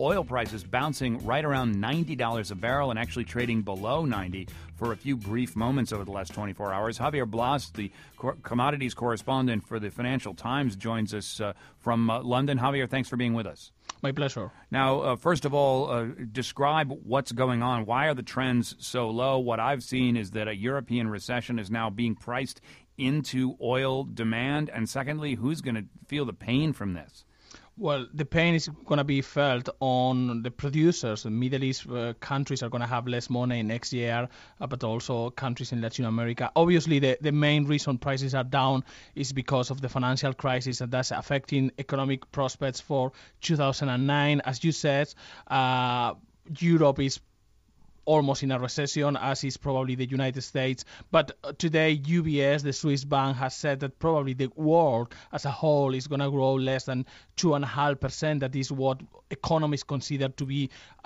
oil prices bouncing right around $90 a barrel and actually trading below 90 for a few brief moments over the last 24 hours. Javier Blas, the commodities correspondent for the Financial Times, joins us from London. Javier, thanks for being with us. My pleasure. Now, first of all, describe what's going on. Why are the trends so low? What I've seen is that a European recession is now being priced into oil demand. And secondly, who's going to feel the pain from this? Well, the pain is going to be felt on the producers. The Middle East countries are going to have less money next year, but also countries in Latin America. Obviously, the main reason prices are down is because of the financial crisis, and that's affecting economic prospects for 2009. As you said, Europe is almost in a recession, as is probably the United States. But today, UBS, the Swiss bank, has said that probably the world as a whole is going to grow less than 2.5%. That is what economists consider to be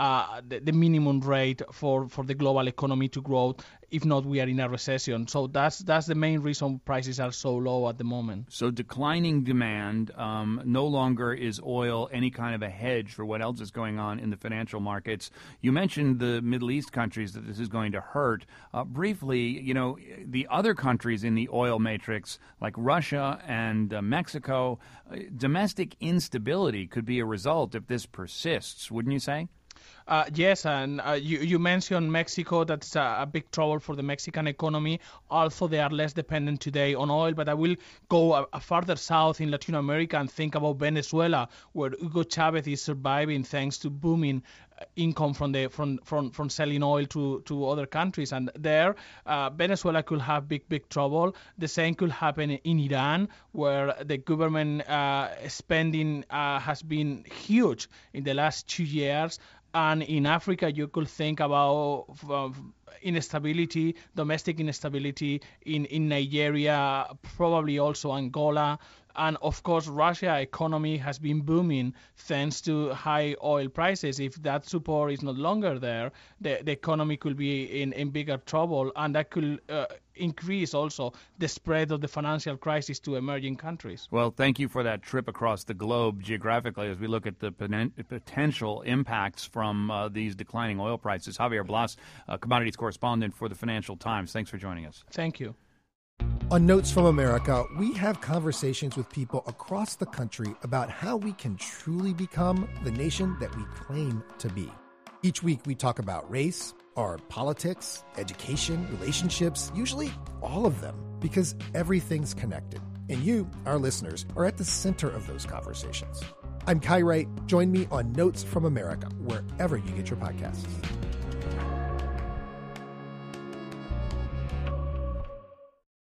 the minimum rate for the global economy to grow. If not, we are in a recession. So that's the main reason prices are so low at the moment. So declining demand, no longer is oil any kind of a hedge for what else is going on in the financial markets. You mentioned the Middle East countries that this is going to hurt. Briefly, the other countries in the oil matrix, like Russia and Mexico, domestic instability could be a result if this persists, wouldn't you say? Yes, and you mentioned Mexico. That's a big trouble for the Mexican economy. Also, they are less dependent today on oil. But I will go further south in Latin America and think about Venezuela, where Hugo Chavez is surviving thanks to booming income from selling oil to other countries. And there, Venezuela could have big trouble. The same could happen in Iran, where the government spending has been huge in the last 2 years. And in Africa, you could think about instability, domestic instability in Nigeria, probably also Angola. And of course, Russia economy has been booming thanks to high oil prices. If that support is no longer there, the economy could be in bigger trouble, and that could increase also the spread of the financial crisis to emerging countries. Well, thank you for that trip across the globe geographically as we look at the potential impacts from these declining oil prices. Javier Blas, commodities correspondent for the Financial Times. Thanks for joining us. Thank you. On Notes from America, we have conversations with people across the country about how we can truly become the nation that we claim to be. Each week we talk about race, our politics, education, relationships, usually all of them, because everything's connected. And you, our listeners, are at the center of those conversations. I'm Kai Wright. Join me on Notes from America, wherever you get your podcasts.